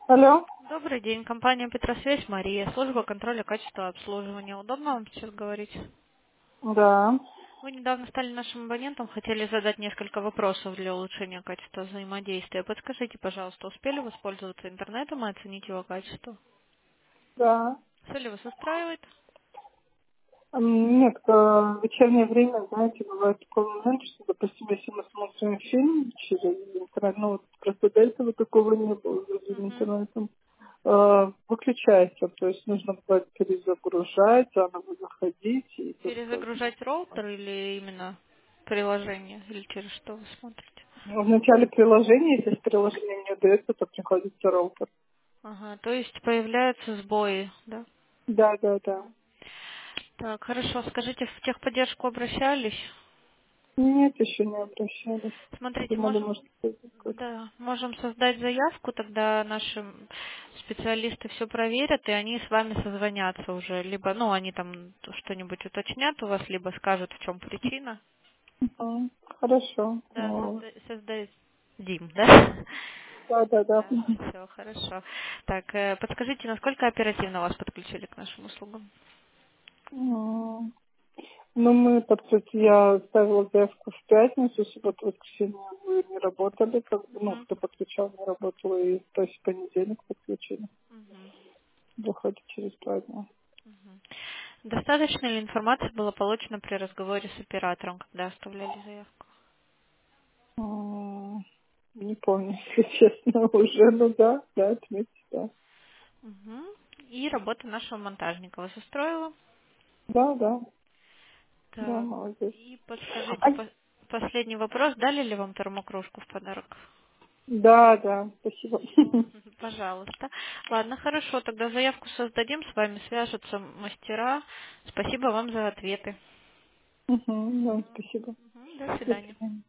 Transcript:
Алло, Добрый день, компания Петросвязь, Мария, служба контроля качества обслуживания. Удобно вам сейчас говорить? да, Вы недавно стали нашим абонентом, хотели задать несколько вопросов для улучшения качества взаимодействия. Подскажите, пожалуйста, успели воспользоваться интернетом и оценить его качество? да. Все ли вас устраивает? Нет, в вечернее время, знаете, бывает такой момент, что, допустим, если мы смотрим фильм через интернет, ну, вот просто до этого такого не было с другим Мгм. интернетом, выключается, то есть нужно бывает перезагружать, заново заходить и только Перезагружать роутер или именно приложение? Или через что вы смотрите? в начале приложения, если приложение не дается, то приходится роутер. Ага, то есть появляются сбои, да? Да, да, да. Так, хорошо. Скажите, в техподдержку обращались? Нет, еще не обращались. Смотрите, Думали, можем, может, какой-то. да, можем создать заявку, тогда наши специалисты все проверят, и они с вами созвонятся уже. Либо, ну, они там что-нибудь уточнят у вас, либо скажут, в чем причина. Хорошо. Да, Ну, создадим, да? да, да, да. Да, все, хорошо. Так, подскажите, насколько оперативно вас подключили к нашим услугам? Ну, мы, так сказать, я ставила заявку в пятницу, субботу, воскресенье вы не работали, как бы, ну, Мгм, кто подключал, не работал, и то есть в понедельник подключили. мгм, Выходит через 2 дня. мгм. Достаточно ли информации было получено при разговоре с оператором, когда оставляли заявку? Не помню, если честно, уже, ну да, да, отметить, да. Мгм. И работа нашего монтажника вас устроила? Да, да, да, Так, молодец. и подскажите, А, последний вопрос, дали ли вам термокружку в подарок? да, да, спасибо. Пожалуйста. Ладно, хорошо, тогда заявку создадим, с вами свяжутся мастера. Спасибо вам за ответы. Да, спасибо. Мгм, до До свидания. свидания.